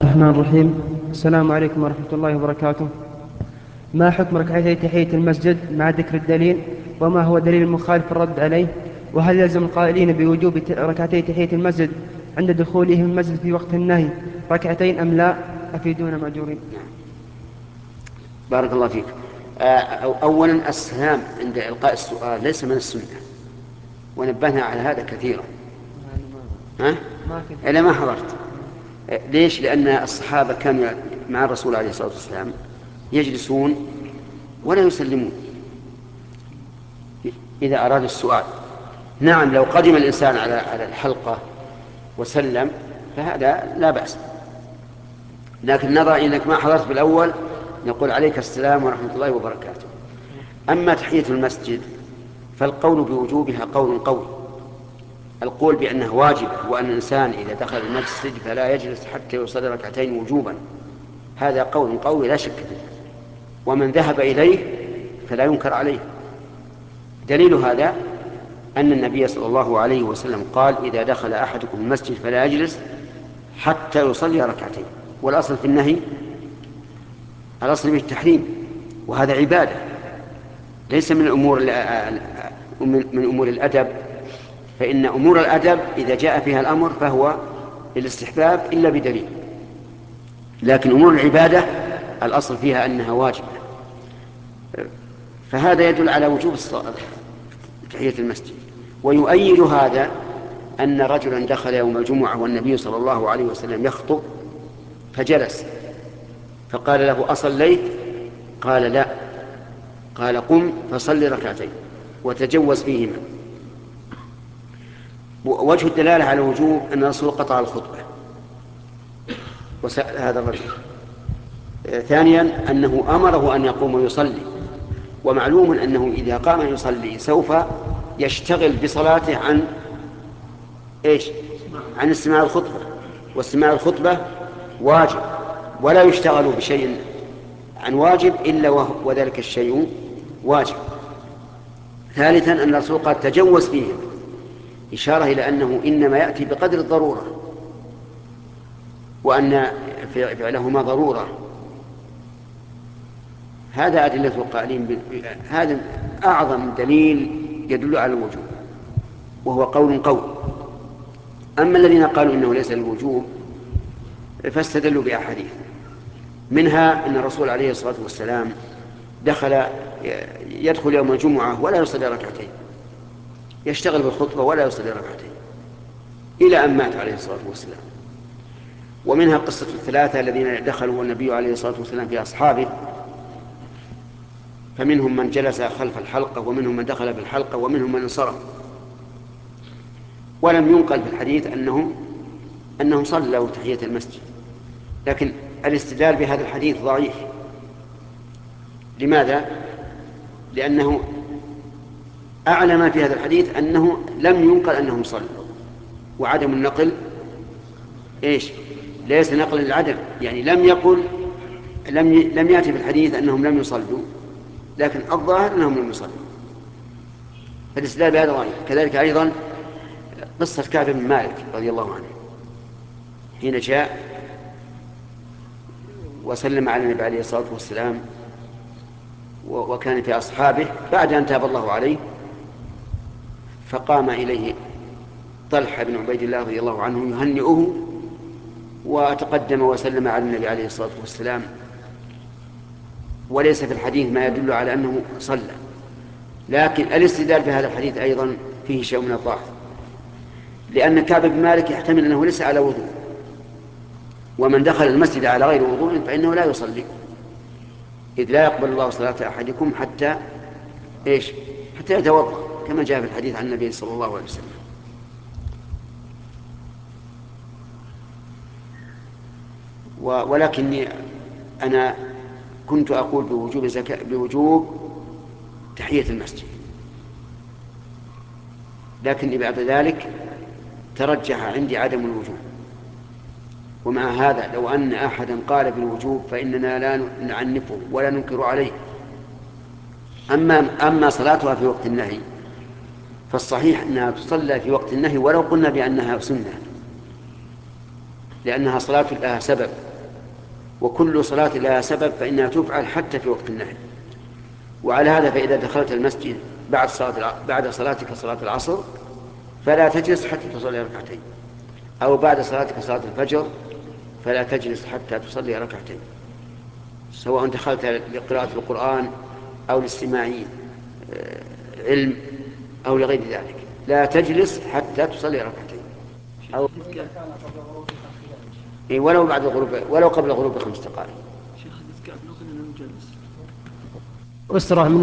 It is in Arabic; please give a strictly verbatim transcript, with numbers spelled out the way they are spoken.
الرحمن الرحيم. السلام عليكم ورحمة الله وبركاته. ما حكم ركعتي تحية المسجد مع ذكر الدليل؟ وما هو دليل المخالف الرد عليه؟ وهل يلزم القائلين بوجوب ت- ركعتي تحية المسجد عند دخولهم المسجد في وقت النهي ركعتين أم لا؟ أفيدونا مأجورين. نعم. بارك الله فيك. آه، أو- أولا السلام عند إلقاء السؤال ليس من السنة، ونبهنا على هذا كثيرا. ها؟ ما كنت إلا ما حضرت. آه، ليش؟ لأن الصحابة كانوا مع الرسول عليه الصلاة والسلام يجلسون ولا يسلمون إذا أرادوا السؤال. نعم، لو قدم الإنسان على على الحلقة وسلم فهذا لا بأس، لكن نرى إنك ما حضرت بالأول نقول عليك السلام ورحمة الله وبركاته. أما تحية المسجد فالقول بوجوبها قول قوي. القول بأنها واجبة وأن الإنسان إذا دخل المسجد فلا يجلس حتى يصلي ركعتين وجوبا، هذا قول قوي لا شك فيه، ومن ذهب إليه فلا ينكر عليه. دليل هذا أن النبي صلى الله عليه وسلم قال: إذا دخل أحدكم المسجد فلا يجلس حتى يصلي ركعتين. والأصل في النهي، الأصل بالتحريم، وهذا عبادة ليس من أمور من أمور الأدب. فإن أمور الأدب إذا جاء فيها الأمر فهو للاستحباب إلا بدليل، لكن أمور العبادة الأصل فيها أنها واجبة. فهذا يدل على وجوب تحية المسجد. ويؤيد هذا أن رجلا دخل يوم الجمعة والنبي صلى الله عليه وسلم يخطب فجلس، فقال له: أصليت؟ قال: لا. قال: قم فصل ركعتين وتجوز فيهما. وجه الدلالة على الوجوب أن الرسول قطع الخطبة وسأل هذا الرجل. ثانيا أنه أمره أن يقوم ويصلي، ومعلوم أنه إذا قام يصلي سوف يشتغل بصلاته عن إيش؟ عن استماع الخطبة، واستماع الخطبة واجب، ولا يشتغل بشيء عن واجب إلا وذلك الشيء واجب. ثالثا أن الرسول قد تجوز فيهم، إشارة إلى أنه إنما يأتي بقدر الضرورة، وأن فعلهما ضرورة. هذا أدلة القائلين ب... هذا أعظم دليل يدل على الوجوب، وهو قول قوي. أما الذين قالوا إنه ليس الوجوب فاستدلوا بأحاديث، منها أن الرسول عليه الصلاة والسلام دخل يدخل يوم الجمعة ولا يصلي ركعتين، يشتغل بالخطبة ولا يصلي ركعتين إلى أن مات عليه الصلاة والسلام. ومنها قصة الثلاثة الذين دخلوا النبي عليه الصلاة والسلام في أصحابه، فمنهم من جلس خلف الحلقة، ومنهم من دخل في الحلقة، ومنهم من انصرف. ولم ينقل في الحديث أنهم أنهم صلوا تحية المسجد، لكن الاستدلال بهذا الحديث ضعيف. لماذا؟ لأنه أعلى ما في هذا الحديث أنه لم ينقل أنهم صلوا، وعدم النقل إيش؟ ليس نقل للعدم، يعني لم يقل لم ي... لم يأتي في الحديث أنهم لم يصلوا، لكن الظاهر أنهم لم يصلوا، فالاستدلال بهذا ضعيف. كذلك أيضا قصة كعب بن مالك رضي الله عنه حين جاء وسلم على النبي عليه الصلاة والسلام وكان في أصحابه بعد أن تاب الله عليه، فقام إليه طلحة بن عبيد الله رضي الله عنه يهنئه، وتقدم وسلم على النبي عليه الصلاة والسلام، وليس في الحديث ما يدل على أنه صلى. لكن الاستدلال بهذا الحديث أيضا فيه شيء من الضعف، لأن كعب بن مالك يحتمل أنه ليس على وضوء، ومن دخل المسجد على غير وضوء فإنه لا يصلي، إذ لا يقبل الله صلاة أحدكم حتى إيش؟ حتى يتوضأ، كما جاء في الحديث عن النبي صلى الله عليه وسلم. ولكني أنا كنت أقول بوجوب زكاة بوجوب تحية المسجد، لكن بعد ذلك ترجح عندي عدم الوجوب. ومع هذا لو أن أحدا قال بالوجوب فإننا لا نعنفه ولا ننكر عليه. أما أما صلاتها في وقت النهي فالصحيح أنها تصلى في وقت النهي ولو قلنا بأنها سنة، لأنها صلاة لها سبب، وكل صلاة لها سبب فإنها تفعل حتى في وقت النهي. وعلى هذا فإذا دخلت المسجد بعد صلاة بعد صلاتك صلاة العصر فلا تجلس حتى تصلي ركعتين، أو بعد صلاتك صلاة الفجر فلا تجلس حتى تصلي ركعتين، سواء دخلت لقراءة القرآن أو لاستماع علم أو لغير ذلك، لا تجلس حتى تصلي ركعتين أو ولو بعد الغروب ولو قبل الغروب بخمس دقائق. أسرة من